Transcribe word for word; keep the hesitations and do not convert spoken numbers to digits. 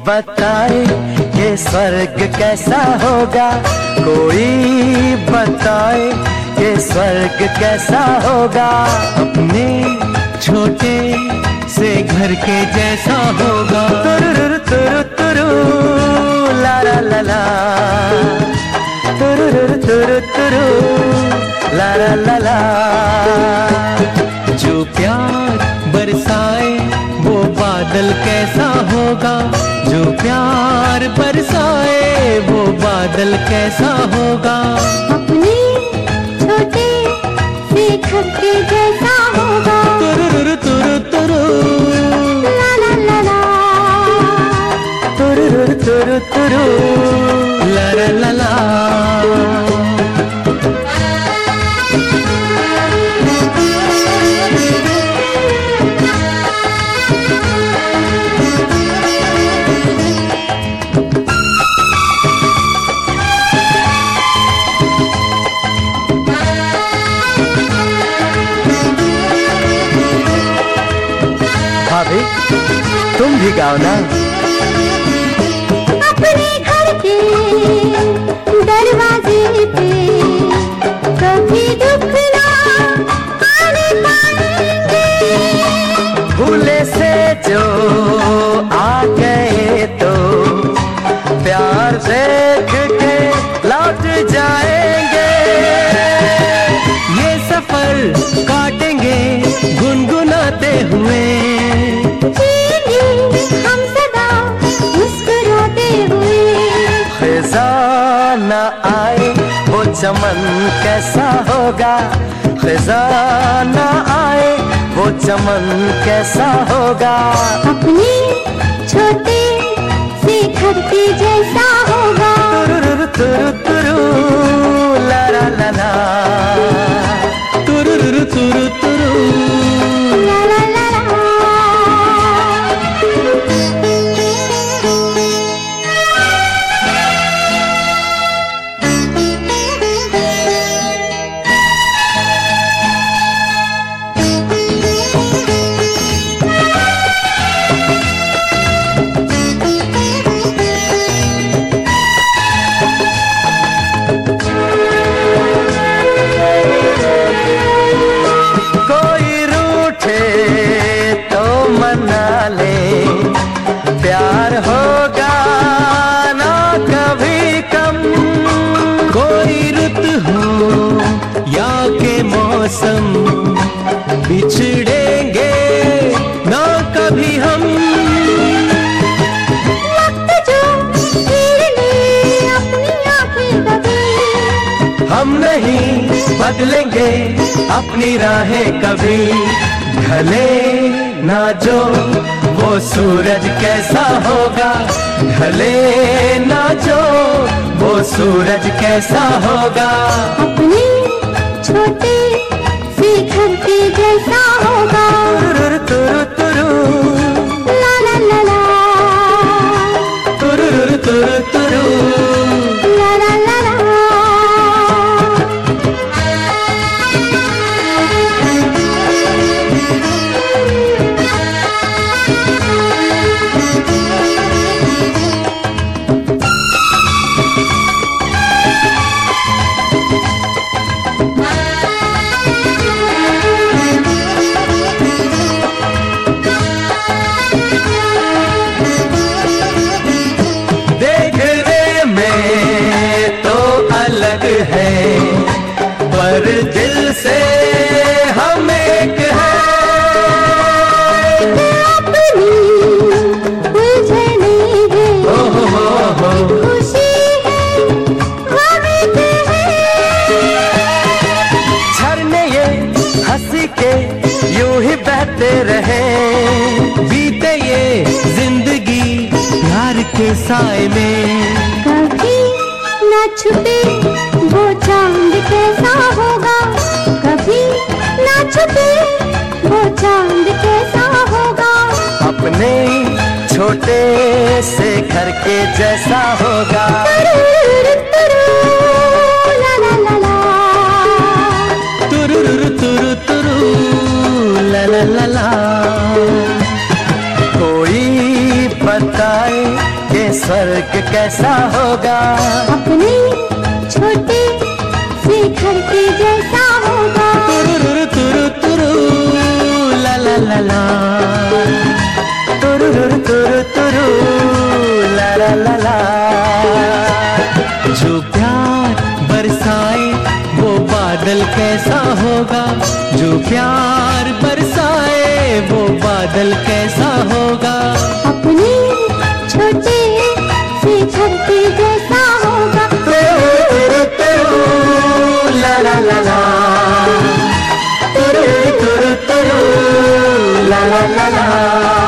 बताए ये स्वर्ग कैसा होगा, कोई बताए ये स्वर्ग कैसा होगा। अपने छोटे से घर के जैसा होगा। तुरु तुरु तुरु ला ला ला ला, तुरु तुरु तुरु ला ला ला ला। जो प्यार बरसाए वो बादल कैसा होगा, जो प्यार बरसाए वो बादल कैसा होगा। अपने छोटे से घर के जैसा होगा। तुरु तुरु तुरु ला ला ला ला, तुरु तुरु तुरु ला ला ला ला। भाभी तुम भी गाओ ना। अपने घर के दरवाजे पे कभी दुख ना आने पाएंगे। भूले से जो आ गए तो प्यार देख के लौट जाएंगे। ये सफर काटेंगे गुनगुनाते हुए, हम सदा मुस्कुराते हुए। खिज़ां न आए वो चमन कैसा होगा, खिज़ां न आए वो चमन कैसा होगा। अपने छोटे से घर के जैसा होगा। तुरु तुरु तुरु ला ला ला ला, तुरु तुरु तुरु ला ला ला ला। प्यार होगा ना कभी कम। कोई रुत हो या के मौसम, बिछड़ेंगे ना कभी हम। वक्त जो फिर ले अपनी आंखें दबे, हम नहीं बदलेंगे अपनी राहें कभी। ढले ना जो वो सूरज कैसा होगा, ढले ना जो वो सूरज कैसा होगा। अपने छोटे से घर के जैसा होगा। तुरु तुरु तुरु ला ला ला ला, तुरु तुरु तुरु ला ला ला ला। पर दिल से हम एक हैं। अपनी उलझने है, हो हो हो हो खुशी है हम एक हैं। झरने ये हंसी के यूं ही बहते रहे, बीते ये जिंदगी प्यार के साए में। कभी न छुपे वो चांद कैसा होगा, कभी न छुपे वो चांद कैसा होगा। अपने छोटे से घर के जैसा होगा। तुरु तुरु ला ला ला ला, तुरु तुरु तुरु ला ला ला ला। कोई बताए कैसा होगा, अपने छोटे से घर के जैसा होगा। तुरु तुरु तुरु ला ला ला ला, तुरु तुरु तुरु ला ला ला ला। जो प्यार बरसाए वो बादल कैसा होगा, जो प्यार बरसाए वो बादल कैसा होगा। अपने छोटे से घर के जैसा होगा। तुरु तुरु ला ला ला ला, तुरु तुरु तुरु ला ला ला ला।